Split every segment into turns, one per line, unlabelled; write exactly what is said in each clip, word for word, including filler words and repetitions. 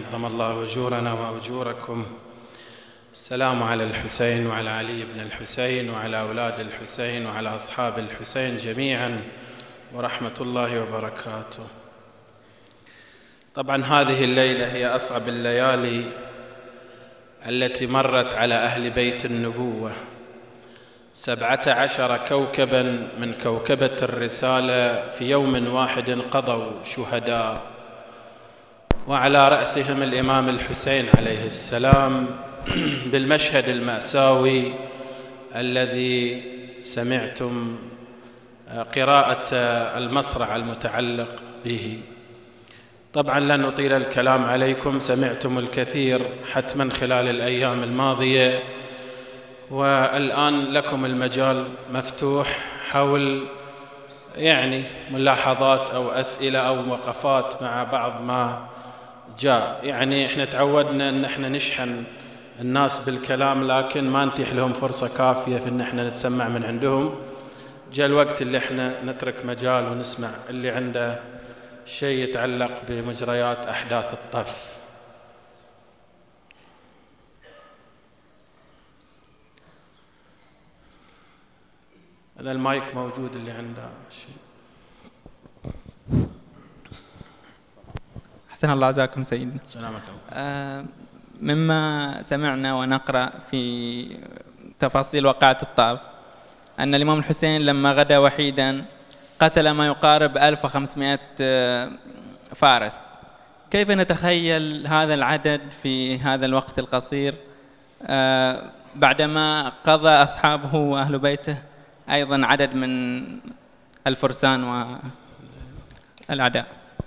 عظم الله أجورنا وأجوركم. السلام على الحسين وعلى علي بن الحسين وعلى أولاد الحسين وعلى أصحاب الحسين جميعا ورحمة الله وبركاته. طبعا هذه الليلة هي أصعب الليالي التي مرت على أهل بيت النبوة، سبعة عشر كوكبا من كوكبة الرسالة في يوم واحد قضوا شهداء، وعلى رأسهم الإمام الحسين عليه السلام بالمشهد المأساوي الذي سمعتم قراءة المصرع المتعلق به. طبعا لن أطيل الكلام عليكم، سمعتم الكثير حتما خلال الأيام الماضية، والآن لكم المجال مفتوح حول يعني ملاحظات أو أسئلة أو وقفات مع بعض ما جاء. يعني إحنا تعودنا أن إحنا نشحن الناس بالكلام، لكن ما نتيح لهم فرصة كافية في أن إحنا نتسمع من عندهم. جاء الوقت اللي إحنا نترك مجال ونسمع اللي عنده شيء يتعلق بمجريات أحداث الطف. هذا المايك موجود اللي عنده شيء.
أحسن الله عزاكم سيدنا.
سلامك.
آه مما سمعنا ونقرأ في تفاصيل وقعة الطائف أن الإمام الحسين لما غدا وحيدا قتل ما يقارب ألف وخمسمائة فارس. كيف نتخيل هذا العدد في هذا الوقت القصير آه بعدما قضى أصحابه وأهل بيته أيضا عدد من الفرسان والأعداء؟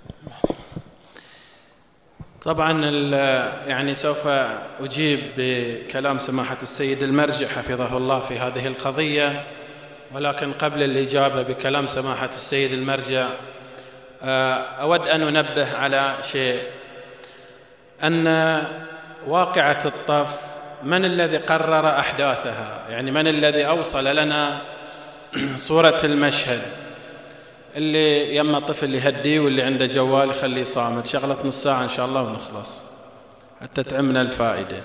طبعا يعني سوف أجيب بكلام سماحة السيد المرجع حفظه الله في هذه القضية، ولكن قبل الإجابة بكلام سماحة السيد المرجع أود أن أنبه على شيء، أن واقعة الطف من الذي قرر أحداثها؟ يعني من الذي أوصل لنا صورة المشهد؟ اللي يما طفل يهديه واللي عنده جوال يخليه صامت، شغلة نص ساعة إن شاء الله ونخلص حتى تعمنا الفائدة.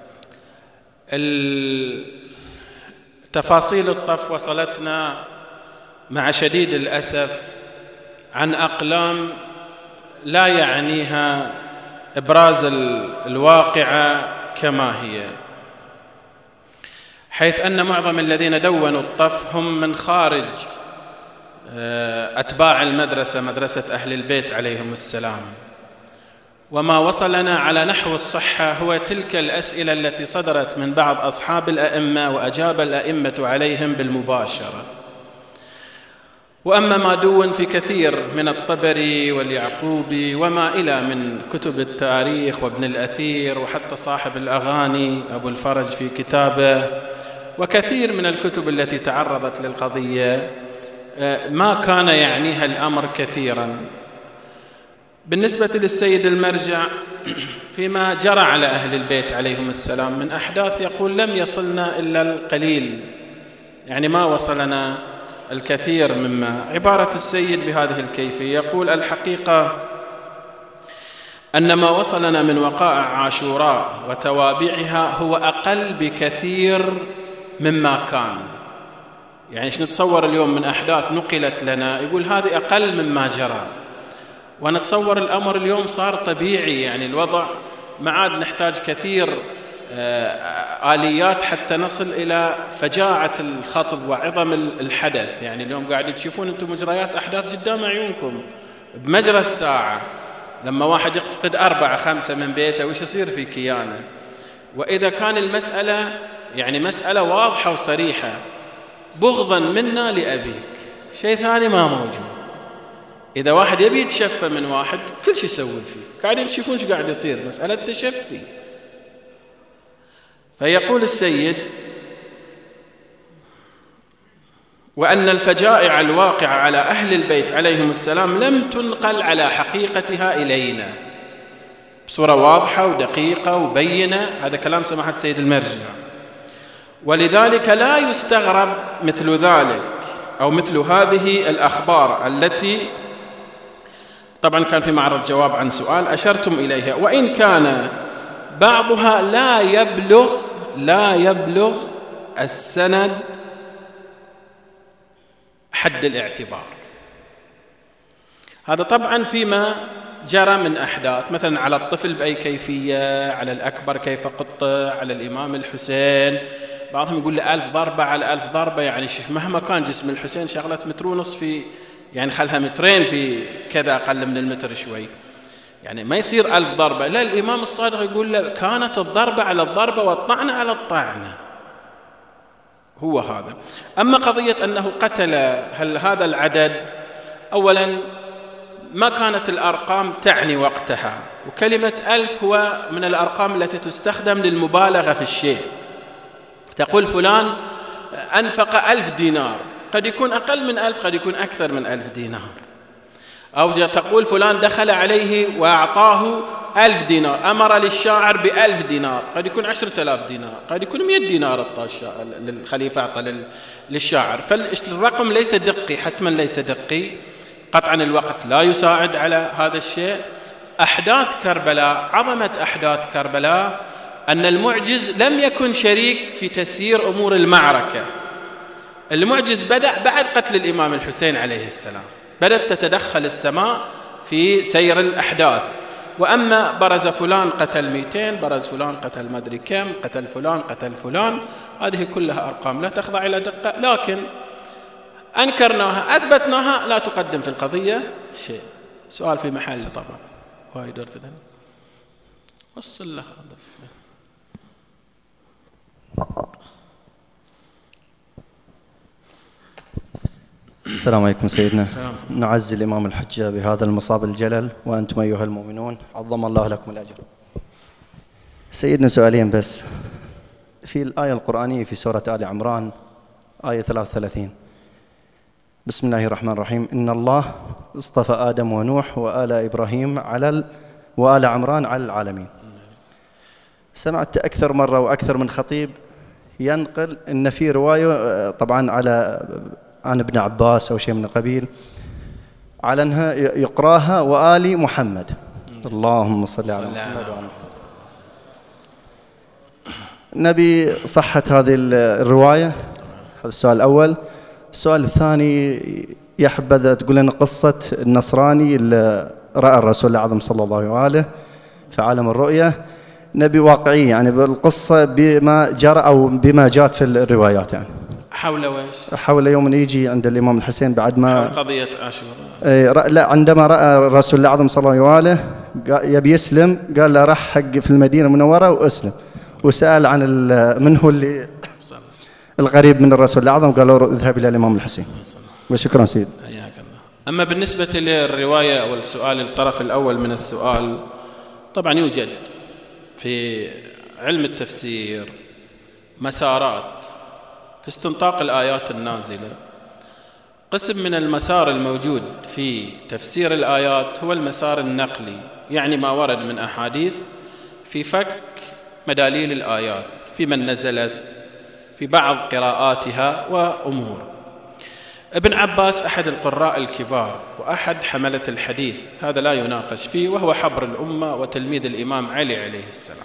تفاصيل الطف وصلتنا مع شديد الأسف عن أقلام لا يعنيها إبراز الواقعة كما هي، حيث أن معظم الذين دونوا الطف هم من خارج أتباع المدرسة، مدرسة أهل البيت عليهم السلام. وما وصلنا على نحو الصحة هو تلك الأسئلة التي صدرت من بعض أصحاب الأئمة وأجاب الأئمة عليهم بالمباشرة. وأما ما دون في كثير من الطبري واليعقوبي وما إلى من كتب التاريخ وابن الأثير وحتى صاحب الأغاني أبو الفرج في كتابه وكثير من الكتب التي تعرضت للقضية، ما كان يعنيها الأمر كثيرا. بالنسبة للسيد المرجع فيما جرى على أهل البيت عليهم السلام من أحداث، يقول لم يصلنا إلا القليل، يعني ما وصلنا الكثير مما. عبارة السيد بهذه الكيفية يقول: الحقيقة أن ما وصلنا من وقائع عاشوراء وتوابعها هو أقل بكثير مما كان. يعني ايش نتصور اليوم من أحداث نقلت لنا، يقول هذه أقل مما جرى. ونتصور الأمر اليوم صار طبيعي، يعني الوضع ما عاد نحتاج كثير آليات حتى نصل إلى فجاعة الخطب وعظم الحدث. يعني اليوم قاعد تشوفون أنتم مجريات أحداث قدام عيونكم بمجرى الساعة. لما واحد يفقد أربعة خمسة من بيته وش يصير في كيانه؟ وإذا كان المسألة يعني مسألة واضحة وصريحة، بغضا منا لأبيك، شيء ثاني ما موجود. إذا واحد يبي يتشفى من واحد كل شيء يسوي فيه، قاعدين تشوفون ايش قاعد يصير، مسألة تشفي. فيقول السيد: وأن الفجائع الواقعة على أهل البيت عليهم السلام لم تنقل على حقيقتها إلينا بصورة واضحة ودقيقة وبينة. هذا كلام سماحة السيد المرجع. ولذلك لا يستغرب مثل ذلك أو مثل هذه الأخبار التي طبعا كان في معرض جواب عن سؤال أشرتم إليها، وإن كان بعضها لا يبلغ لا يبلغ السند حد الاعتبار. هذا طبعا فيما جرى من أحداث، مثلا على الطفل بأي كيفية، على الأكبر كيف قطع، على الإمام الحسين. بعضهم يقول لي ألف ضربة على ألف ضربة، يعني شوف مهما كان جسم الحسين شغلة متر ونص في، يعني خلها مترين في كذا أقل من المتر شوي، يعني ما يصير ألف ضربة. لا، الإمام الصادق يقول له كانت الضربة على الضربة والطعنة على الطعنة. هو هذا. أما قضية أنه قتل هل هذا العدد، أولا ما كانت الأرقام تعني وقتها، وكلمة ألف هو من الأرقام التي تستخدم للمبالغة في الشيء. تقول فلان أنفق ألف دينار، قد يكون أقل من ألف، قد يكون أكثر من ألف دينار. أو تقول فلان دخل عليه وأعطاه ألف دينار، أمر للشاعر بألف دينار، قد يكون عشرة آلاف دينار، قد يكون مئة دينار أعطى للخليفة أعطى للشاعر. فالرقم ليس دقي، حتما ليس دقي. قطعا الوقت لا يساعد على هذا الشيء. أحداث كربلاء، عظمة أحداث كربلاء أن المعجز لم يكن شريك في تسيير أمور المعركة. المعجز بدأ بعد قتل الإمام الحسين عليه السلام، بدأت تتدخل السماء في سير الأحداث. وأما برز فلان قتل مئتين، برز فلان قتل مدري كم، قتل فلان قتل فلان، هذه كلها أرقام لا تخضع إلى دقة، لكن أنكرناها أثبتناها لا تقدم في القضية شيء. سؤال في محل طبعا. وايد أرفدن وصل له هذا.
السلام عليكم سيدنا. نعزي الإمام الحجة بهذا المصاب الجلل، وأنتم أيها المؤمنون عظم الله لكم الأجر. سيدنا سؤالين بس. في الآية القرآنية في سورة آل عمران آية ثلاثة وثلاثين، بسم الله الرحمن الرحيم: إن الله اصطفى آدم ونوح وآل إبراهيم على ال... وآل عمران على العالمين. سمعت أكثر مرة وأكثر من خطيب ينقل إن في رواية طبعا على عن ابن عباس أو شيء من القبيل على أنها يقراها وآل محمد. اللهم صل على محمد. نبي صحة هذه الرواية. هذا السؤال الأول. السؤال الثاني، يا حبذا تقول لنا قصة النصراني اللي رأى الرسول الأعظم صلى الله عليه في عالم الرؤية. نبي واقعي يعني بالقصة بما جرى أو بما جاءت في الروايات، يعني
حول ويش؟
حول يوم يجي عند الإمام الحسين بعد ما
حول قضية عاشوراء.
لا، عندما رأى الرسول الأعظم صلى الله عليه يبي يسلم، قال له رح حق في المدينة المنورة وأسلم، وسأل عن من هو اللي القريب من الرسول الأعظم، قال له اذهب إلى الإمام الحسين. وشكرا سيد.
حياك الله. أما بالنسبة للرواية أو السؤال الطرف الأول من السؤال، طبعا يوجد في علم التفسير مسارات في استنطاق الآيات النازلة. قسم من المسار الموجود في تفسير الآيات هو المسار النقلي، يعني ما ورد من أحاديث في فك مداليل الآيات، في من نزلت، في بعض قراءاتها وأمور. ابن عباس أحد القراء الكبار وأحد حملة الحديث، هذا لا يناقش فيه، وهو حبر الأمة وتلميذ الإمام علي عليه السلام.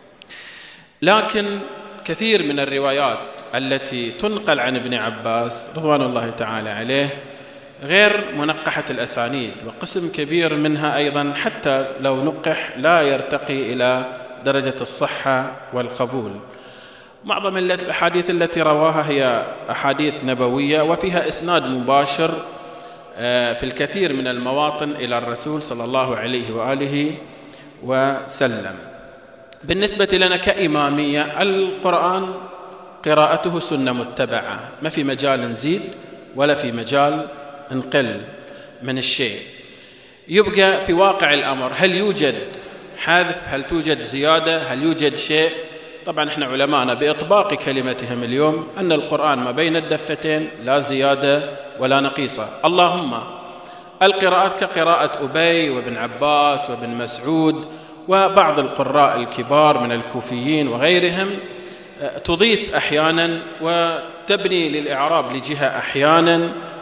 لكن كثير من الروايات التي تنقل عن ابن عباس رضوان الله تعالى عليه غير منقحة الأسانيد، وقسم كبير منها أيضا حتى لو نقح لا يرتقي إلى درجة الصحة والقبول. معظم الأحاديث التي رواها هي أحاديث نبوية وفيها إسناد مباشر في الكثير من المواطن إلى الرسول صلى الله عليه وآله وسلم. بالنسبة لنا كإمامية، القرآن قراءته سنة متبعة، ما في مجال نزيد ولا في مجال نقل من الشيء. يبقى في واقع الأمر هل يوجد حذف، هل توجد زيادة، هل يوجد شيء؟ طبعا احنا علماءنا بإطباق كلمتهم اليوم أن القرآن ما بين الدفتين لا زيادة ولا نقيصة. اللهم القراءات كقراءة أبي وابن عباس وابن مسعود وبعض القراء الكبار من الكوفيين وغيرهم تضيف أحيانا وتبني للإعراب لجهة أحيانا،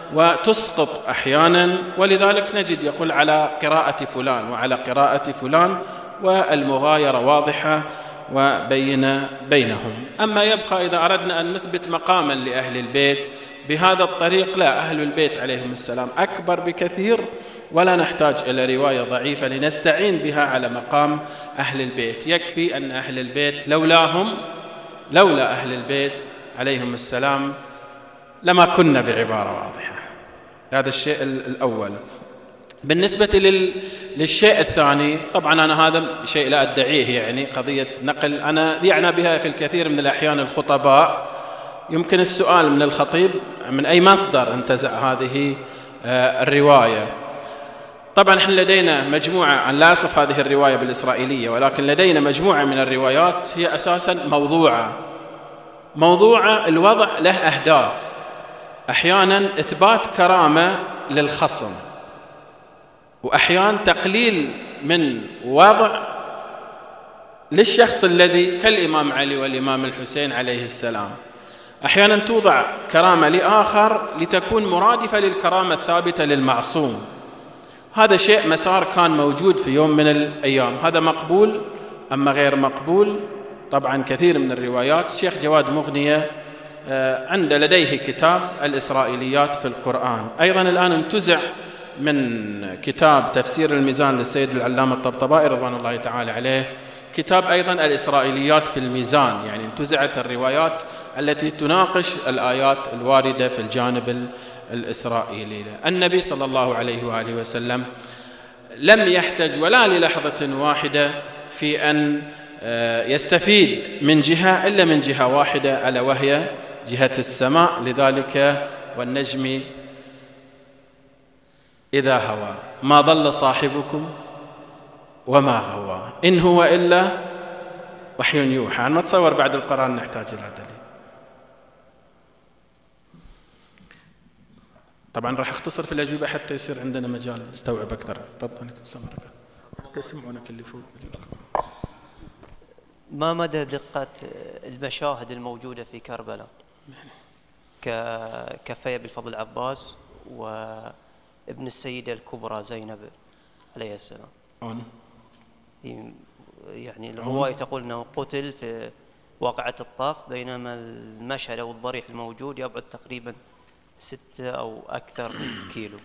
وتسقط أحيانا، ولذلك نجد يقول على قراءة فلان وعلى قراءة فلان، والمغايرة واضحة وبين بينهم. أما يبقى إذا أردنا أن نثبت مقاما لأهل البيت بهذا الطريق، لا، أهل البيت عليهم السلام أكبر بكثير، ولا نحتاج إلى رواية ضعيفة لنستعين بها على مقام أهل البيت. يكفي أن أهل البيت لولاهم لولا أهل البيت عليهم السلام لما كنا، بعبارة واضحة. هذا الشيء الأول. بالنسبة للشيء الثاني، طبعا أنا هذا شيء لا أدعيه، يعني قضية نقل أنا يعنى بها في الكثير من الأحيان الخطباء. يمكن السؤال من الخطيب من أي مصدر انتزع هذه الرواية. طبعا احنا لدينا مجموعة، أن لا أصف هذه الرواية بالإسرائيلية، ولكن لدينا مجموعة من الروايات هي أساسا موضوعة. موضوعة الوضع له أهداف، أحيانا إثبات كرامة للخصم، وأحيانا تقليل من وضع للشخص الذي كالإمام علي والإمام الحسين عليه السلام. أحيانا توضع كرامة لآخر لتكون مرادفة للكرامة الثابتة للمعصوم. هذا شيء مسار كان موجود في يوم من الأيام، هذا مقبول. أما غير مقبول، طبعا كثير من الروايات. الشيخ جواد مغنية عند لديه كتاب الإسرائيليات في القرآن، أيضا الآن انتزع من كتاب تفسير الميزان للسيد العلامة الطبطبائي رضوان الله تعالى عليه كتاب أيضا الإسرائيليات في الميزان، يعني انتزعت الروايات التي تناقش الآيات الواردة في الجانب الإسرائيلي. النبي صلى الله عليه وآله وسلم لم يحتج ولا للحظة واحدة في أن يستفيد من جهة إلا من جهة واحدة، ألا وهي جهة السماء. لذلك والنجم إذا هوى ما ضل صاحبكم وما غوى إن هو إلا وحي يوحى. أنا أتصور بعد القرآن نحتاج إلى دليل. طبعا راح أختصر في الأجوبة حتى يصير عندنا مجال نستوعب أكثر. تفضل سمرك حتى يسمعونك اللي فوق.
ما مدى دقة المشاهد الموجودة في كربلاء ككفي بالفضل العباس وابن السيدة الكبرى زينب عليه السلام؟
أون.
يعني الرواية تقول أنه قتل في واقعة الطاف، بينما المشهد أو الضريح الموجود يبعد تقريبا ستة أو أكثر من كيلو.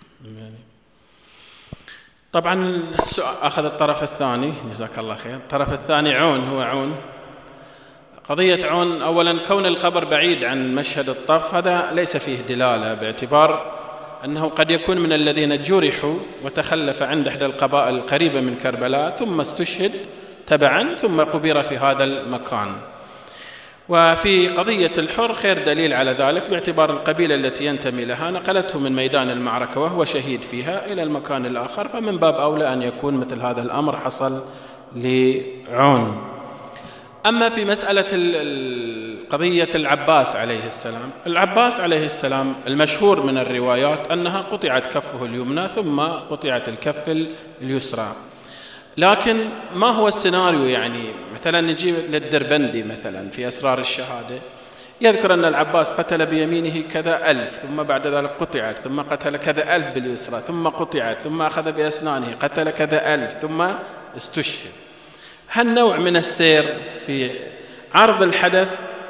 طبعا أخذ الطرف الثاني، جزاك الله خير. الطرف الثاني عون، هو عون. قضية عون، أولا كون القبر بعيد عن مشهد الطف هذا ليس فيه دلالة، باعتبار أنه قد يكون من الذين جرحوا وتخلف عند إحدى القبائل القريبة من كربلاء ثم استشهد تبعا ثم قبر في هذا المكان. وفي قضية الحر خير دليل على ذلك، باعتبار القبيلة التي ينتمي لها نقلته من ميدان المعركة وهو شهيد فيها إلى المكان الآخر، فمن باب أولى أن يكون مثل هذا الأمر حصل لعون. أما في مسألة قضية العباس عليه السلام، العباس عليه السلام المشهور من الروايات أنها قطعت كفه اليمنى ثم قطعت الكف اليسرى. لكن ما هو السيناريو؟ يعني مثلا نجيب للدربندي مثلا في أسرار الشهادة يذكر أن العباس قتل بيمينه كذا ألف، ثم بعد ذلك قطعت، ثم قتل كذا ألف باليسرى، ثم قطعت، ثم أخذ بأسنانه قتل كذا ألف، ثم استشهد. هالنوع من السير في عرض الحدث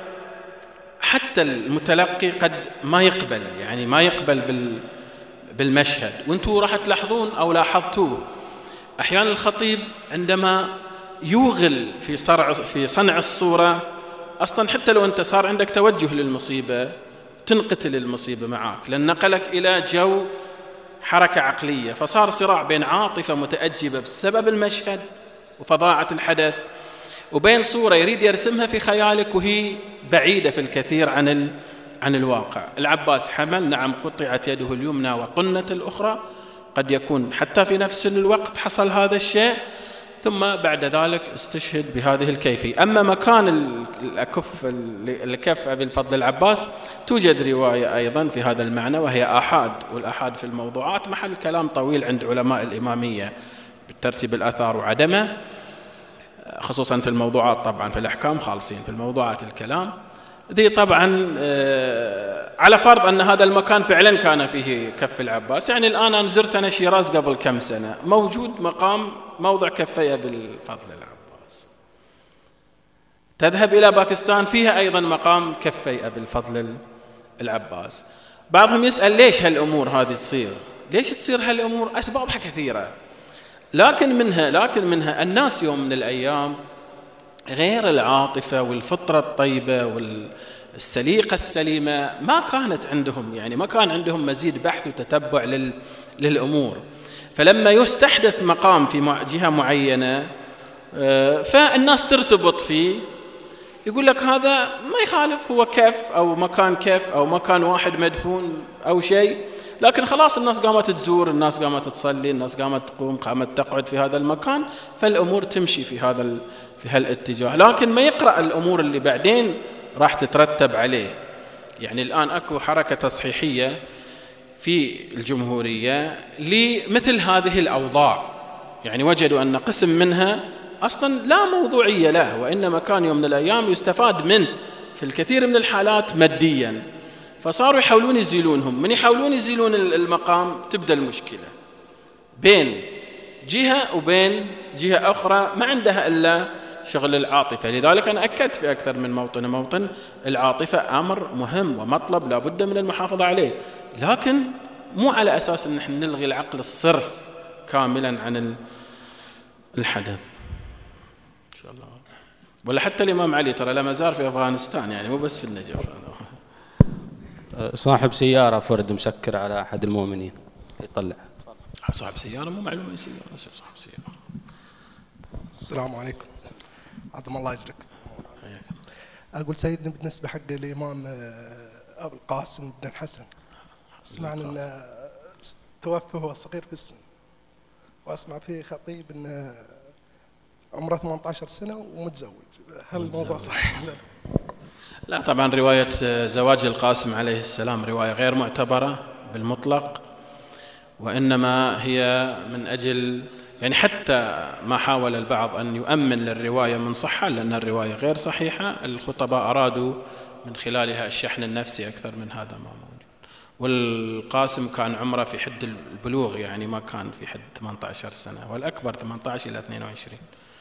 حتى المتلقي قد ما يقبل، يعني ما يقبل بالمشهد. وانتم راح تلاحظون أو لاحظتوه أحيانا الخطيب عندما يوغل في صنع في صنع الصورة، أصلا حتى لو أنت صار عندك توجه للمصيبة تنقتل المصيبة معك، لأن نقلك إلى جو حركة عقلية، فصار صراع بين عاطفة متأجبة بسبب المشهد وفظاعة الحدث وبين صورة يريد يرسمها في خيالك وهي بعيدة في الكثير عن عن الواقع. العباس حمل، نعم قطعت يده اليمنى وقنت الأخرى، قد يكون حتى في نفس الوقت حصل هذا الشيء، ثم بعد ذلك استشهد بهذه الكيفية. أما مكان الكف الكف أبي الفضل العباس توجد رواية أيضا في هذا المعنى وهي آحاد، والآحاد في الموضوعات محل كلام طويل عند علماء الإمامية بالترتيب الآثار وعدمه، خصوصا في الموضوعات. طبعا في الأحكام خالصين، في الموضوعات الكلام ذي طبعا على فرض أن هذا المكان فعلا كان فيه كف العباس. يعني الآن أنا زرت أنا شيراز قبل كم سنة، موجود مقام موضع كفي أبي الفضل العباس. تذهب إلى باكستان فيها أيضا مقام كفي أبي الفضل العباس. بعضهم يسأل ليش هالأمور هذه تصير؟ ليش تصير هالأمور؟ أسبابها كثيرة، لكن منها لكن منها الناس يوم من الأيام غير العاطفة والفطرة الطيبة والسليقة السليمة ما كانت عندهم، يعني ما كان عندهم مزيد بحث وتتبع لل للأمور. فلما يستحدث مقام في جهة معينة فالناس ترتبط فيه، يقول لك هذا ما يخالف، هو كف أو مكان كف أو مكان واحد مدفون أو شيء، لكن خلاص الناس قامت تزور، الناس قامت تصلي، الناس قامت تقوم، قامت تقعد في هذا المكان، فالأمور تمشي في هذا في هالاتجاه. لكن ما يقرأ الأمور اللي بعدين راح تترتب عليه. يعني الآن أكو حركة تصحيحية في الجمهورية لمثل هذه الأوضاع، يعني وجدوا أن قسم منها أصلا لا موضوعية له، وإنما كان يوم من الأيام يستفاد منه في الكثير من الحالات ماديا، فصاروا يحاولون يزيلونهم. من يحاولون يزيلون المقام تبدأ المشكلة بين جهة وبين جهة أخرى ما عندها إلا شغل العاطفة. لذلك أنا أكدت في أكثر من موطن موطن العاطفة أمر مهم ومطلب لا بد من المحافظة عليه، لكن مو على أساس أن نحن نلغي العقل الصرف كاملا عن الحدث إن شاء الله. ولا حتى الإمام علي ترى لما زار في أفغانستان، يعني مو بس في النجف.
صاحب سيارة فرد مسكر على أحد المؤمنين يطلع.
صاحب سيارة مو معلومة سيارة، صاحب سيارة.
السلام عليكم، عظم الله أجرك. أقول سيدنا بالنسبة حق الإمام أبو القاسم بن الحسن، سمعنا أن توفى وهو صغير في السن، وأسمع فيه خطيب أن عمره ثمانية عشر سنة ومتزوج، هل الموضوع صحيح؟
لا طبعا رواية زواج القاسم عليه السلام رواية غير معتبرة بالمطلق، وإنما هي من أجل يعني حتى ما حاول البعض أن يؤمن للرواية من صحة، لأن الرواية غير صحيحة. الخطباء أرادوا من خلالها الشحن النفسي أكثر من هذا ما موجود. والقاسم كان عمره في حد البلوغ، يعني ما كان في حد ثمانية عشر سنة، والأكبر ثمانية عشر إلى اثنين وعشرين.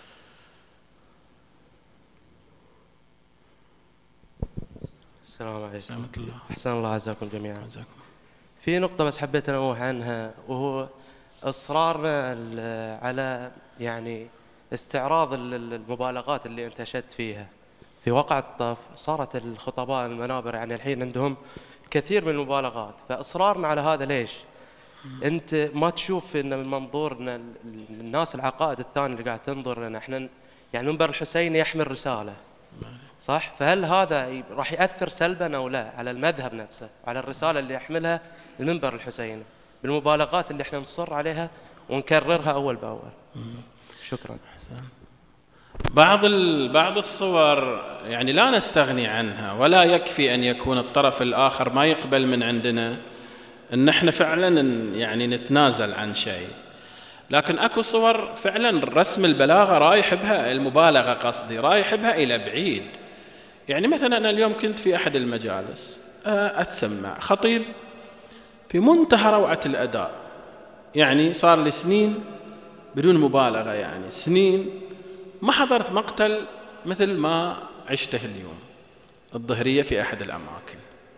السلام عليكم.
ورحمة الله.
أحسن الله عزاكم جميعا.
عزاكم.
في نقطة بس حبيت أنوه عنها، وهو إصرارنا على يعني استعراض المبالغات اللي أنت شدت فيها في وقع الطف. صارت الخطباء المنابر يعني الحين عندهم كثير من المبالغات، فإصرارنا على هذا ليش؟ أنت ما تشوف أن المنظور أن الناس العقائد الثانية اللي قاعد تنظر لنا احنا، يعني منبر الحسين يحمل رسالة صح؟ فهل هذا راح يأثر سلبا أو لا على المذهب نفسه وعلى الرسالة اللي يحملها المنبر الحسيني بالمبالغات اللي احنا نصر عليها ونكررها أول بأول؟ شكرا.
حسن. بعض بعض الصور يعني لا نستغني عنها، ولا يكفي أن يكون الطرف الآخر ما يقبل من عندنا أن احنا فعلا يعني نتنازل عن شيء. لكن أكو صور فعلا رسم البلاغة رايح بها، المبالغة قصدي رايح بها إلى بعيد. يعني مثلا أنا اليوم كنت في أحد المجالس أتسمع خطيب في منتهى روعة الأداء، يعني صار لي سنين بدون مبالغة، يعني سنين ما حضرت مقتل مثل ما عشته اليوم الظهرية في أحد الأماكن.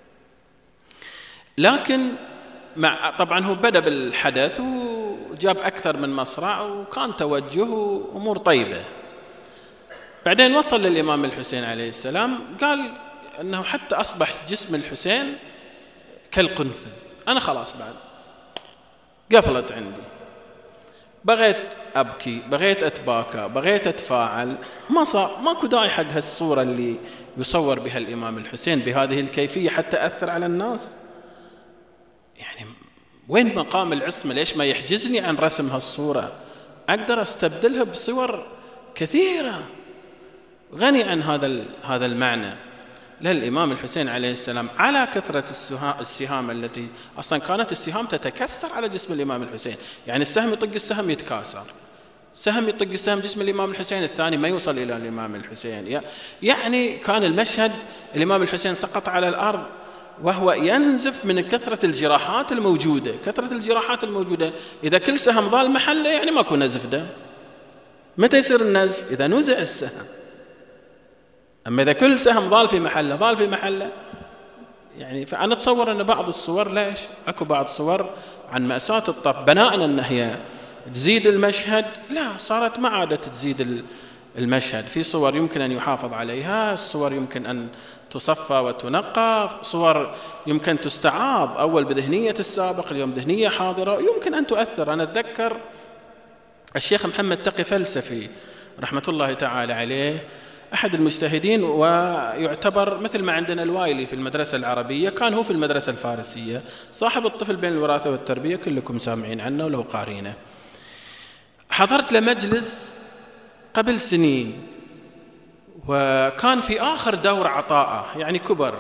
لكن مع طبعا هو بدأ بالحدث وجاب أكثر من مصرع وكان توجه أمور طيبة. بعدين وصل للإمام الحسين عليه السلام، قال أنه حتى أصبح جسم الحسين كالقنفذ. أنا خلاص بعد قفلت عندي، بغيت أبكي، بغيت أتباكى، بغيت أتفاعل، ما صار، ماكو داعي حق هالصورة اللي يصور بها الإمام الحسين بهذه الكيفية حتى أثر على الناس. يعني وين مقام العصمة؟ ليش ما يحجزني عن رسم هالصورة؟ أقدر أستبدلها بصور كثيرة غني عن هذا هذا المعنى. للإمام الحسين عليه السلام على كثرة السهام التي أصلا كانت السهام تتكسر على جسم الإمام الحسين، يعني السهم يطق السهم يتكاسر، سهم يطق السهم جسم الإمام الحسين، الثاني ما يوصل إلى الإمام الحسين. يعني كان المشهد الإمام الحسين سقط على الأرض وهو ينزف من كثرة الجراحات الموجودة. كثرة الجراحات الموجودة، إذا كل سهم ضال محله يعني ماكو نزف دم. متى يصير النزف؟ إذا نزع السهم. أما إذا كل سهم ضال في محله ضال في محله يعني. فأنا أتصور أن بعض الصور، ليش أكو بعض الصور عن مأساة الطف بناء أن هي تزيد المشهد، لا صارت ما عادت تزيد المشهد. في صور يمكن أن يحافظ عليها، صور يمكن أن تصفى وتنقى، صور يمكن تستعاض أول بذهنية السابق، اليوم ذهنية حاضرة يمكن أن تؤثر. أنا أتذكر الشيخ محمد تقي فلسفي رحمة الله تعالى عليه، أحد المجتهدين، ويعتبر مثل ما عندنا الوايلي في المدرسة العربية، كان هو في المدرسة الفارسية، صاحب الطفل بين الوراثة والتربية، كلكم سامعين عنه ولو قارينه. حضرت لمجلس قبل سنين وكان في آخر دور عطاءه، يعني كبر،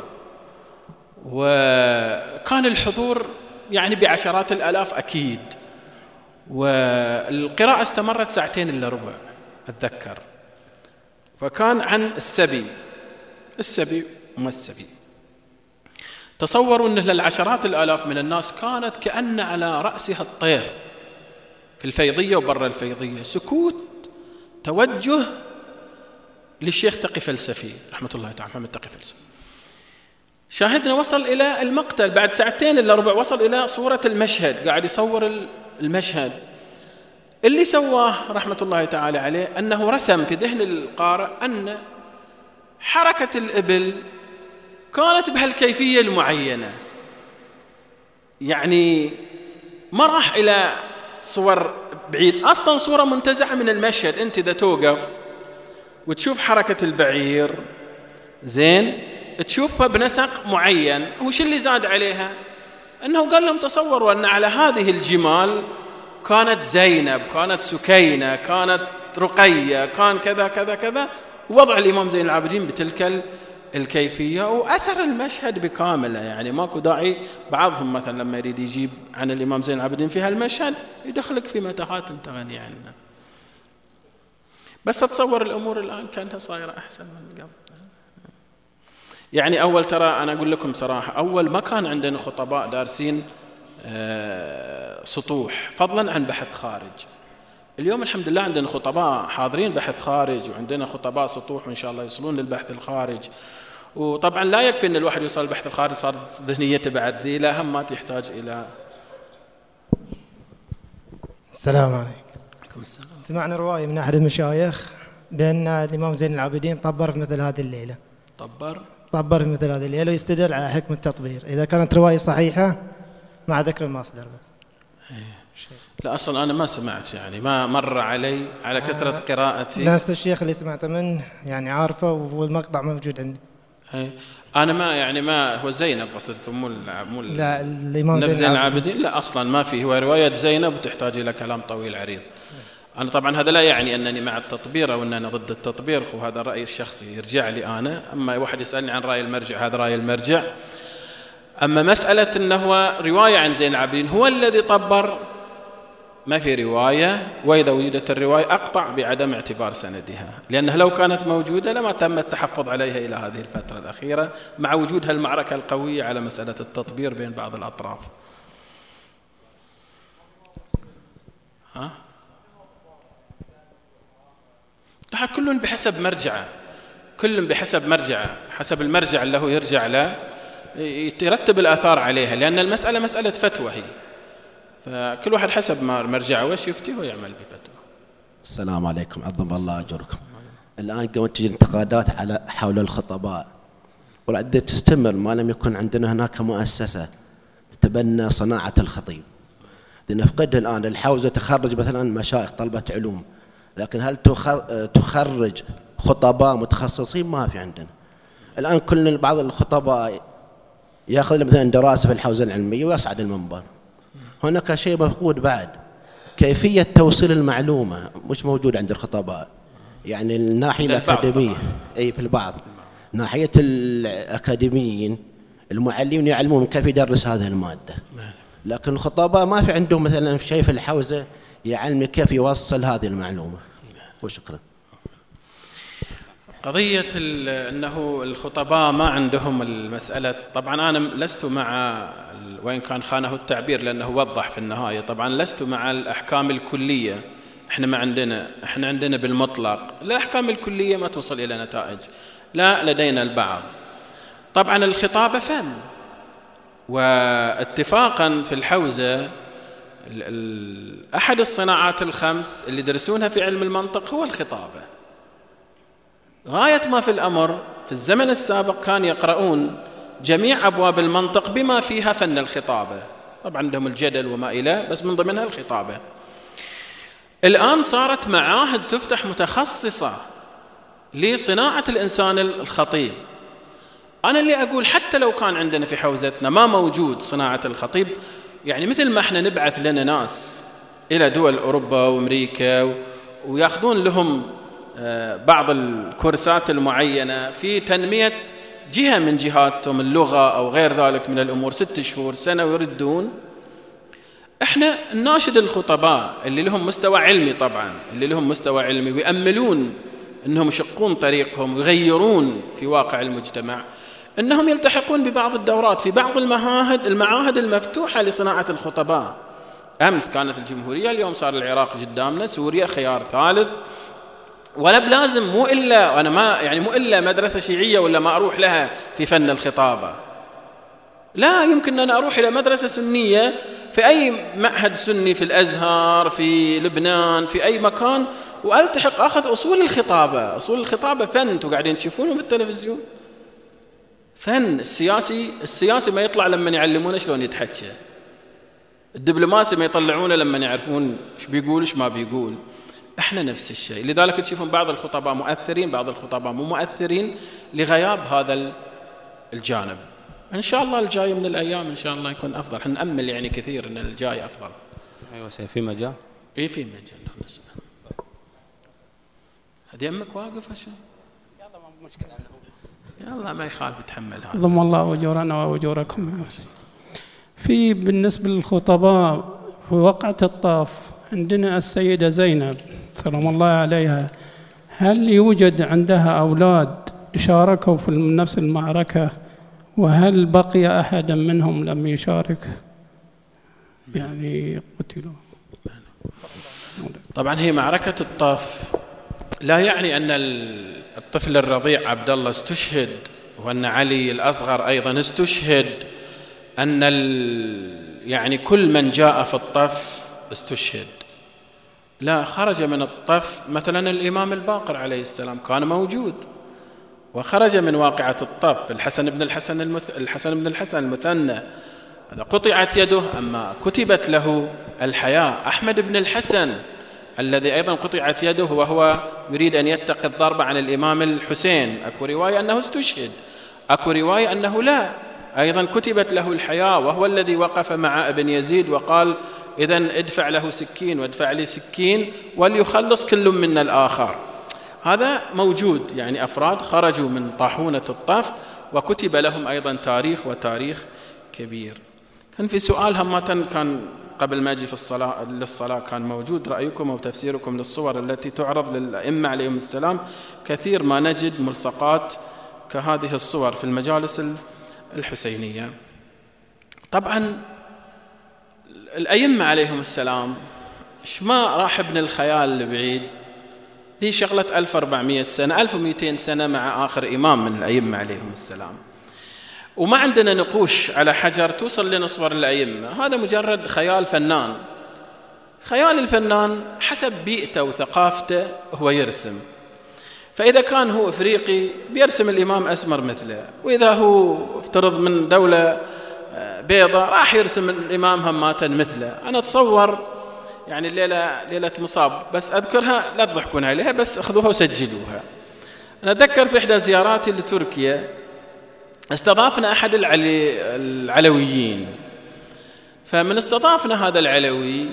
وكان الحضور يعني بعشرات الآلاف أكيد، والقراءة استمرت ساعتين إلا ربع أتذكر. فكان عن السبي، السبي وما السبي. تصوروا أن للعشرات الآلاف من الناس كانت كأن على رأسها الطير في الفيضية وبرا الفيضية، سكوت، توجه للشيخ تقي فلسفي رحمة الله تعالى، محمد تقي فلسفي. شاهدنا وصل إلى المقتل بعد ساعتين إلا ربع، وصل إلى صورة المشهد، قاعد يصور المشهد. اللي سواه رحمة الله تعالى عليه أنه رسم في ذهن القارئ أن حركة الإبل كانت بهالكيفية المعينة، يعني ما راح إلى صور بعيد، أصلا صورة منتزعة من المشهد. أنت إذا توقف وتشوف حركة البعير زين تشوفها بنسق معين. وش اللي زاد عليها؟ أنه قال لهم تصوروا أن على هذه الجمال كانت زينب، كانت سكينة، كانت رقية، كان كذا كذا كذا، ووضع الإمام زين العابدين بتلك الكيفية وأسر المشهد بكامله. يعني ماكو داعي بعضهم مثلا لما يريد يجيب عن الإمام زين العابدين في هالمشهد يدخلك في متاهات انت غني عنها. بس أتصور الأمور الآن كانت صايرة أحسن من قبل. يعني أول ترى أنا أقول لكم صراحة، أول ما كان عندنا خطباء دارسين سطوح فضلا عن بحث خارج. اليوم الحمد لله عندنا خطباء حاضرين بحث خارج، وعندنا خطباء سطوح وإن شاء الله يصلون للبحث الخارج. وطبعا لا يكفي أن الواحد يوصل للبحث الخارج صارت ذهنيته بعد ذي، لا همات يحتاج إلى.
السلام عليكم.
عليكم السلام.
سمعنا رواية من أحد المشايخ بأن الإمام زين العابدين طبر في مثل هذه الليلة.
طبر؟ طبر
في مثل هذه الليلة ويستدل على حكم التطبير. إذا كانت رواية صحيحة مع ذكر المصدر بس.
لا أصلا أنا ما سمعت، يعني ما مر علي على كثرة آه قراءتي.
نفس الشيخ اللي سمعت منه يعني عارفه، والمقطع موجود عندي.
أنا ما يعني ما هو زينب قصدكم مو مو
لا الإمام
زين العابدين، لا أصلا ما في، هو رواية زينب وتحتاج إلى كلام طويل عريض. أنا طبعا هذا لا يعني أنني مع التطبير أو أنني ضد التطبير، وهذا الرأي الشخصي يرجع لي أنا. أما واحد يسألني عن رأي المرجع، هذا رأي المرجع. أما مسألة أنه هو رواية عن زين العابدين هو الذي طبر، ما في رواية، وإذا وجدت الرواية أقطع بعدم اعتبار سندها، لأنها لو كانت موجودة لما تم التحفظ عليها إلى هذه الفترة الأخيرة مع وجود هالمعركة القوية على مسألة التطبير بين بعض الأطراف. ها؟ لا، كل بحسب مرجعه، كل بحسب مرجعه، حسب المرجع اللي هو يرجع له يترتب الآثار عليها، لأن المسألة مسألة فتوى هي، فكل واحد حسب ما مرجعه وش يفتي ويعمل بفتوى.
السلام عليكم، عظم الله أجركم. الآن قامت تجي انتقادات على حول الخطباء، والعدة تستمر ما لم يكن عندنا هناك مؤسسة تتبنى صناعة الخطيب. لنفقدها الآن. الحوزة تخرج مثلا مشايخ طلبة علوم، لكن هل تخرج خطباء متخصصين؟ ما في عندنا الآن. كل بعض الخطباء يأخذ مثلا دراسة في الحوزة العلمية ويصعد المنبر. هناك شيء مفقود بعد، كيفية توصيل المعلومة مش موجود عند الخطباء. يعني الناحية الأكاديمية أي في البعض، ناحية الأكاديميين المعلمين يعلمون كيف يدرس هذه المادة، لكن الخطباء ما في عندهم مثلا شيء في الحوزة يعلم كيف يوصل هذه المعلومة. وشكرا.
قضية أنه الخطباء ما عندهم المسألة، طبعا أنا لست مع، وإن كان خانه التعبير لأنه وضح في النهاية، طبعا لست مع الأحكام الكلية. إحنا ما عندنا، إحنا عندنا بالمطلق الأحكام الكلية ما توصل إلى نتائج، لا لدينا البعض. طبعا الخطابة فن، واتفاقا في الحوزة أحد الصناعات الخمس اللي درسونها في علم المنطق هو الخطابة. غاية ما في الأمر في الزمن السابق كان يقرؤون جميع أبواب المنطق بما فيها فن الخطابة، طبعا عندهم الجدل وما إلى، بس من ضمنها الخطابة. الآن صارت معاهد تفتح متخصصة لصناعة الإنسان الخطيب. أنا اللي أقول حتى لو كان عندنا في حوزتنا ما موجود صناعة الخطيب، يعني مثل ما احنا نبعث لنا ناس إلى دول أوروبا وأمريكا ويأخذون لهم بعض الكورسات المعينة في تنمية جهة من جهاتهم، اللغة أو غير ذلك من الأمور، ست شهور سنة ويردون. احنا نناشد الخطباء اللي لهم مستوى علمي، طبعا اللي لهم مستوى علمي ويأملون أنهم يشقون طريقهم ويغيرون في واقع المجتمع، أنهم يلتحقون ببعض الدورات في بعض المعاهد المعاهد المفتوحة لصناعة الخطباء. أمس كانت الجمهورية، اليوم صار العراق قدامنا، سوريا خيار ثالث. ولا بلازم مو إلا أنا ما يعني مو إلا مدرسة شيعية ولا ما أروح لها في فن الخطابة، لا، يمكن أن أروح إلى مدرسة سنية في أي معهد سني في الأزهر في لبنان في أي مكان وألتحق أخذ أصول الخطابة. أصول الخطابة فن، أنتوا قاعدين تشوفونه في التلفزيون، فن. السياسي السياسي ما يطلع لما يعلمونه شلون يتحكى، الدبلوماسي ما يطلعونه لما يعرفون ايش بيقول ايش ما بيقول. احنا نفس الشيء، لذلك تشوفون بعض الخطباء مؤثرين، بعض الخطباء مو مؤثرين لغياب هذا الجانب. ان شاء الله الجاي من الايام ان شاء الله يكون افضل، احنا نامل يعني كثير ان الجاي افضل.
ايوه في مجال،
اي في مجال. هدي امك واقف عشان
يلا ما مشكله،
يلا ما يخالف يتحمل هذا.
ضم الله اجورنا واجوركم. في بالنسبه للخطباء في وقعة الطاف عندنا السيدة زينب سلام الله عليها، هل يوجد عندها أولاد شاركوا في نفس المعركة؟ وهل بقي أحد منهم لم يشارك يعني قتلوا؟
طبعا هي معركة الطاف لا يعني أن الطفل الرضيع عبد الله استشهد وأن علي الأصغر أيضا استشهد، أن يعني كل من جاء في الطف استشهد. لا، خرج من الطف مثلا الإمام الباقر عليه السلام كان موجود وخرج من واقعة الطف. الحسن بن الحسن المث... الحسن بن الحسن المثنى هذا قطعت يده أما كتبت له الحياة. أحمد بن الحسن الذي أيضا قطعت يده وهو يريد أن يتقي الضربة عن الإمام الحسين، أكو رواية أنه استشهد، أكو رواية أنه لا، أيضا كتبت له الحياة، وهو الذي وقف مع ابن يزيد وقال إذن ادفع له سكين وادفع لي سكين وليخلص كل من الآخر. هذا موجود، يعني أفراد خرجوا من طاحونة الطف وكتب لهم أيضا تاريخ وتاريخ كبير. كان في سؤال همة كان قبل ما أجي في الصلاة للصلاة كان موجود، رأيكم أو تفسيركم للصور التي تعرض للأئمة عليهم السلام. كثير ما نجد ملصقات كهذه الصور في المجالس الحسينية. طبعا الأئمة عليهم السلام إيش ما راح ابن الخيال البعيد، دي شغلة ألف وأربعمائة سنة ألف ومئتين سنة مع آخر إمام من الأئمة عليهم السلام، وما عندنا نقوش على حجر توصل لنا صور الأئمة. هذا مجرد خيال فنان. خيال الفنان حسب بيئته وثقافته هو يرسم. فإذا كان هو إفريقي بيرسم الإمام أسمر مثله، وإذا هو افترض من دولة بيضاء راح يرسم الإمام هماتا مثله. أنا أتصور يعني الليلة ليلة مصاب بس أذكرها، لا تضحكون عليها بس أخذوها وسجلوها. أنا أتذكر في إحدى زياراتي لتركيا استضافنا أحد العلي العلويين، فمن استضافنا هذا العلوي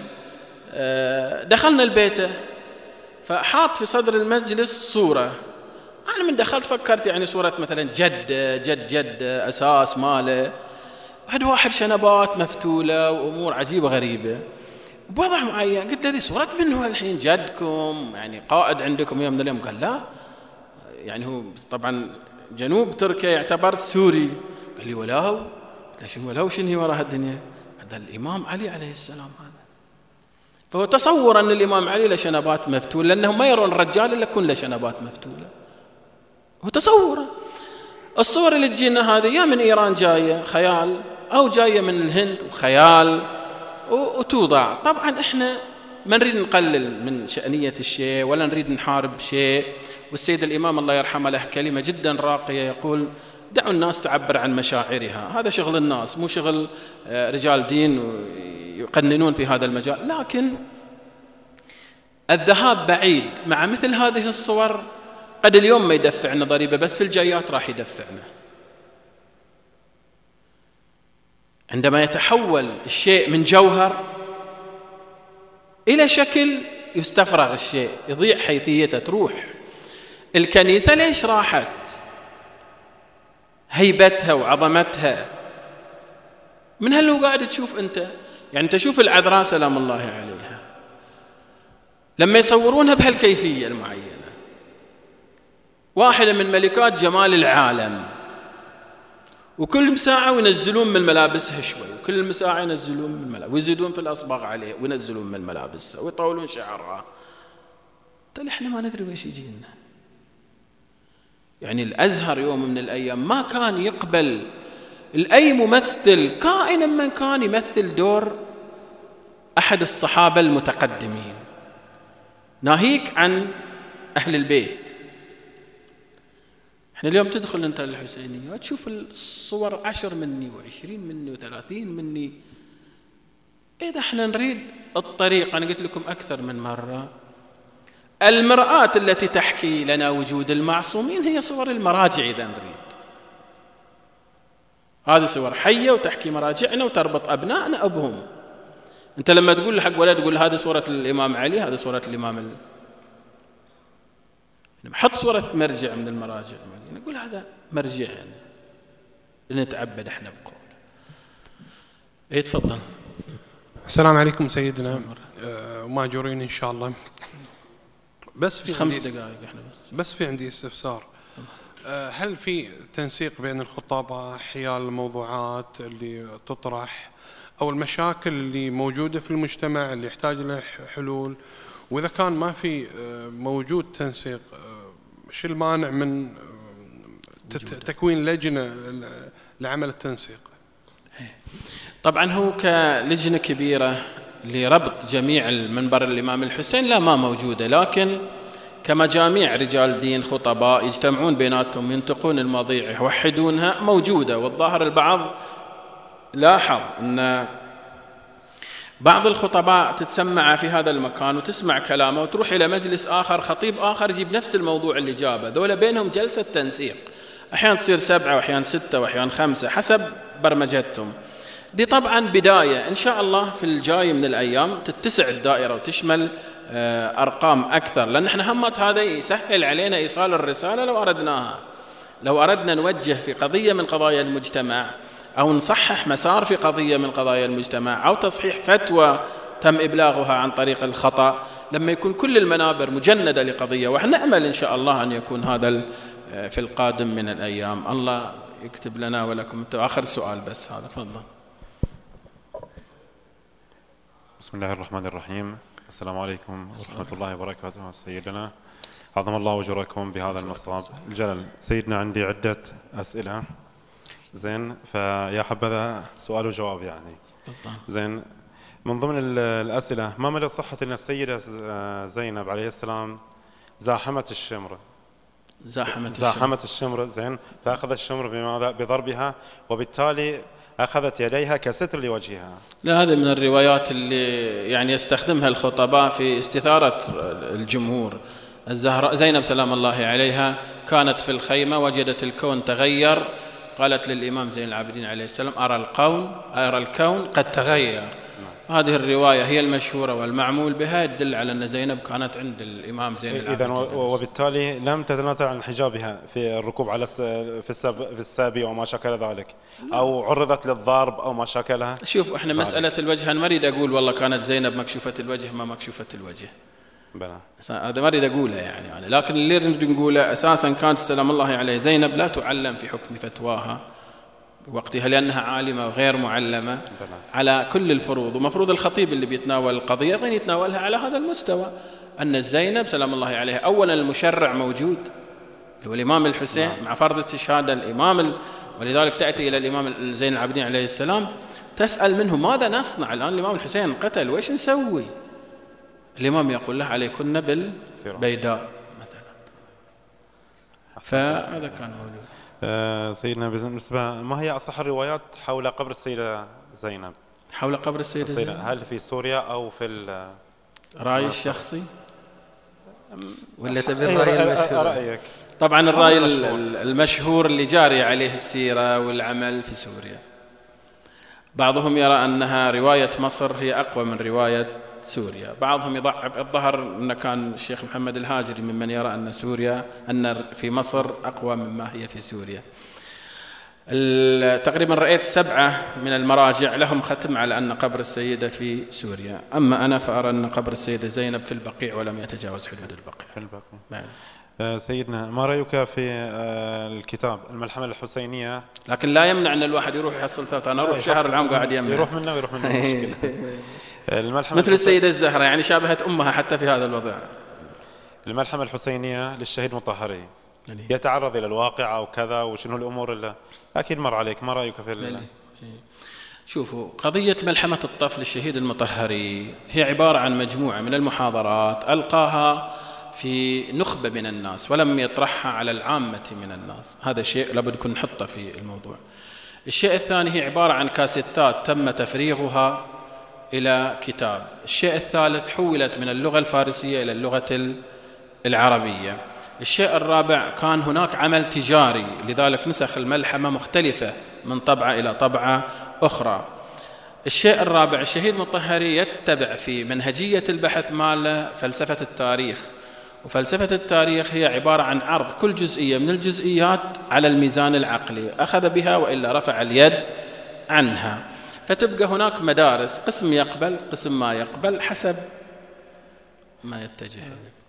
دخلنا البيت فحاط في صدر المجلس صورة. أنا من دخلت فكرت يعني صورة مثلا جد جد جد أساس ماله، بعد واحد شنبات مفتولة وأمور عجيبة غريبة. بوضع معين. قلت له هذه صورة من هو الحين؟ جدكم يعني قائد عندكم يوم من الأيام؟ قال لا، يعني هو طبعا جنوب تركيا يعتبر سوري. قال لي ولا هو؟ قلت له شنو ولا هو؟ شنو هي وراء الدنيا؟ قال الإمام علي عليه السلام هذا. فهو تصور أن الإمام علي له شنبات مفتولة، لأنهم ما يرون الرجال إلا يكون له شنبات مفتولة. هو تصوره. الصور اللي تجينا هذه يا من إيران جاية خيال، أو جاية من الهند وخيال وتوضع. طبعا إحنا ما نريد نقلل من شأنية الشيء ولا نريد نحارب شيء. والسيد الإمام الله يرحمه له كلمة جدا راقية يقول دعوا الناس تعبر عن مشاعرها، هذا شغل الناس مو شغل رجال دين يقننون في هذا المجال. لكن الذهاب بعيد مع مثل هذه الصور قد اليوم ما يدفعنا ضريبة، بس في الجايات راح يدفعنا. عندما يتحول الشيء من جوهر إلى شكل يستفرغ الشيء، يضيع حيثيته، تروح. الكنيسة ليش راحت؟ هيبتها وعظمتها من هل هو قاعد تشوف أنت؟ يعني تشوف العذراء سلام الله عليها لما يصورونها بهالكيفية المعينة، واحدة من ملكات جمال العالم، وكل ساعة وينزلون من ملابسها شوي، وكل ساعة ينزلون من ملابسها ويزيدون في الأصباغ عليه وينزلون من ملابسها ويطولون شعرها. قال احنا ما ندري ويش يجينا. يعني الأزهر يوم من الأيام ما كان يقبل أي ممثل كائنا من كان يمثل دور أحد الصحابة المتقدمين، ناهيك عن أهل البيت. احنا اليوم تدخل انت الحسينية وتشوف الصور عشر مني وعشرين مني وثلاثين مني. إذا احنا نريد الطريق، أنا قلت لكم أكثر من مرة، المرآة التي تحكي لنا وجود المعصومين هي صور المراجع. إذا نريد هذه صور حية وتحكي مراجعنا وتربط أبنائنا أبهم. أنت لما تقول حق ولد تقول هذه صورة الإمام علي، هذه صورة الإمام ال... حط صورة مرجع من المراجع، نقول هذا مرجعنا لنتعبد احنا بقوله. ايه تفضل.
السلام عليكم سيدنا، آه ماجورين ان شاء الله. بس في
خمس دقائق احنا
بس. بس في عندي استفسار. آه هل في تنسيق بين الخطباء حيال الموضوعات اللي تطرح او المشاكل اللي موجودة في المجتمع اللي يحتاج لها حلول؟ واذا كان ما في آه موجود تنسيق، شو المانع من تكوين لجنة لعمل التنسيق؟
طبعا هو كلجنة كبيرة لربط جميع المنبر الإمام الحسين لا ما موجودة، لكن كمجاميع رجال دين خطباء يجتمعون بيناتهم ينتقون المواضيع يوحدونها موجودة. والظاهر البعض لاحظ أن بعض الخطباء تتسمع في هذا المكان وتسمع كلامه وتروح إلى مجلس آخر خطيب آخر يجيب نفس الموضوع اللي جابه، ذولا بينهم جلسة تنسيق، أحيانا تصير سبعة وأحيانا ستة وأحيانا خمسة حسب برمجتهم. دي طبعا بداية، إن شاء الله في الجاي من الأيام تتسع الدائرة وتشمل أرقام أكثر، لأن احنا همت هذا يسهل علينا إيصال الرسالة لو أردناها. لو أردنا نوجه في قضية من قضايا المجتمع أو نصحح مسار في قضية من قضايا المجتمع أو تصحيح فتوى تم إبلاغها عن طريق الخطأ، لما يكون كل المنابر مجندة لقضية، وإحنا نأمل إن شاء الله أن يكون هذا في القادم من الأيام. الله يكتب لنا ولكم. آخر سؤال بس هذا، تفضل.
بسم الله الرحمن الرحيم. السلام عليكم ورحمة الله وبركاته. سيدنا عظم الله أجركم بهذا المصاب الجلل. سيدنا عندي عدة أسئلة، زين، فيا حبذا سؤال وجواب يعني. زين، من ضمن الأسئلة، ما مدى صحة أن السيدة زينب عليه السلام زاحمت الشمر
زاحمت
زاحمت الشمر زين، فأخذ الشمر بماذا؟ بضربها، وبالتالي أخذت يديها كستر لوجهها.
لا، هذه من الروايات اللي يعني يستخدمها الخطباء في استثارة الجمهور. الزهراء زينب سلام الله عليها كانت في الخيمة، وجدت الكون تغير، قالت للإمام زين العابدين عليه السلام أرى الكون أرى الكون قد تغير، هذه الرواية هي المشهورة والمعمول بها يدل على أن زينب كانت عند الإمام زين العابدين.
إذن وبالتالي لم تتنازل عن حجابها في الركوب على في في السابي وما شاكل ذلك، أو عرضت للضرب أو ما شاكلها.
شوف احنا مسألة الوجه أنا ما أريد أقول والله كانت زينب مكشوفة الوجه ما مكشوفة الوجه،
بلى
هذا ما أريد أقولها يعني, يعني لكن اللي نريد نقوله أساسا كانت سلام الله عليه زينب لا تعلم في حكم فتواها بوقتها لأنها عالمة وغير معلمة بلى. على كل الفروض، ومفروض الخطيب اللي بيتناول القضية غير يتناولها على هذا المستوى، أن زينب سلام الله عليها أولا المشرع موجود اللي هو الإمام الحسين مع فرض استشهاد الإمام ال... ولذلك تأتي إلى الإمام زين العابدين عليه السلام تسأل منه ماذا نصنع الآن الإمام الحسين قتل وإيش نسوي؟ الإمام يقول له عليكن بالبيداء مثلا. فهذا كان موجود.
أه سيدنا بالنسبة ما هي أصح الروايات حول قبر السيدة زينب؟
حول قبر السيدة زينب
هل في سوريا أو في
رأيي الشخصي ولا تبي الرأي المشهور؟
رأيك.
طبعا الرأي المشهور اللي جاري عليه السيرة والعمل في سوريا. بعضهم يرى أنها رواية مصر هي أقوى من رواية سوريا، بعضهم يضعف. الظهر أن كان الشيخ محمد الهاجري ممن يرى أن سوريا أن في مصر أقوى مما هي في سوريا. تقريبا رأيت سبعة من المراجع لهم ختم على أن قبر السيدة في سوريا، أما أنا فأرى أن قبر السيدة زينب في البقيع ولم يتجاوز حدود البقيع.
في البقيع. آه سيدنا ما رأيك في آه الكتاب الملحمة الحسينية؟
لكن لا يمنع أن الواحد يروح يحصل ثلاثة. أنا أروح شهر العام قاعد يمنع
يروح منه ويروح منه
الملحمة مثل السيدة الزهرة يعني شابهت أمها حتى في هذا الوضع.
الملحمة الحسينية للشهيد مطهري يتعرض إلى الواقع أو كذا وشنو الأمور اللي أكيد مر عليك، ما رأيك في ال...
شوفوا قضية ملحمة الطفل الشهيد المطهري هي عبارة عن مجموعة من المحاضرات ألقاها في نخبة من الناس ولم يطرحها على العامة من الناس، هذا شيء لابد نكون نحطه في الموضوع. الشيء الثاني هي عبارة عن كاسيتات تم تفريغها إلى كتاب. الشيء الثالث حولت من اللغة الفارسية إلى اللغة العربية. الشيء الرابع كان هناك عمل تجاري لذلك نسخ الملحمة مختلفة من طبعة إلى طبعة أخرى. الشيء الرابع الشهيد مطهري يتبع في منهجية البحث ماله فلسفة التاريخ، وفلسفة التاريخ هي عبارة عن عرض كل جزئية من الجزئيات على الميزان العقلي، أخذ بها وإلا رفع اليد عنها، فتبقى هناك مدارس قسم يقبل قسم ما يقبل حسب ما يتجه.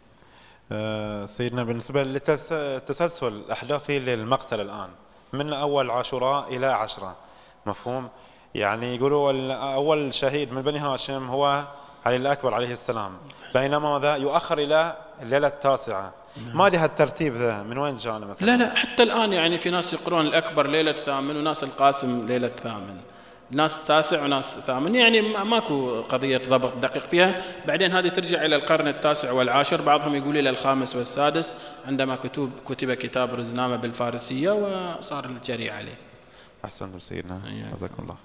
أه سيدنا بالنسبة للتسلسل الأحداثي للمقتل الآن من أول عاشوراء إلى عشرة مفهوم، يعني يقولوا أول شهيد من بني هاشم هو علي الأكبر عليه السلام، بينما ذا يؤخر إلى الليلة التاسعة. ما لها الترتيب ذا من وين جانا مثلا؟
لا لا حتى الآن يعني في ناس يقرون الأكبر ليلة ثامن وناس القاسم ليلة ثامن، ناس تاسع وناس ثامن، يعني ماكو قضية ضبط دقيق فيها. بعدين هذه ترجع إلى القرن التاسع والعاشر، بعضهم يقول إلى الخامس والسادس عندما كتب كتب كتاب رزنامة بالفارسية وصار الجري عليه.
أحسنتم سيدنا جزاكم الله.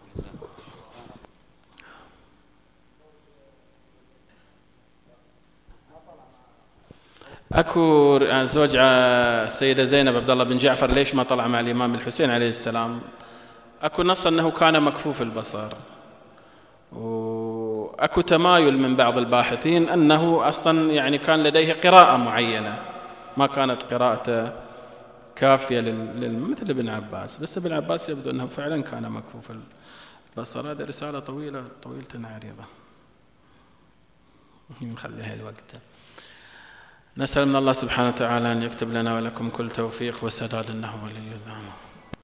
أكو زوج السيدة زينب عبد الله بن جعفر ليش ما طلع مع الإمام الحسين عليه السلام؟ أكو نص أنه كان مكفوف البصر، وأكو تمايل من بعض الباحثين أنه أصلا يعني كان لديه قراءة معينة ما كانت قراءته كافية مثل ابن عباس، بس ابن عباس يبدو أنه فعلا كان مكفوف البصر. هذه رسالة طويلة طويلة عريضة نخليها الوقت. نسأل من الله سبحانه وتعالى أن يكتب لنا ولكم كل توفيق وسداد إنه ولي الله.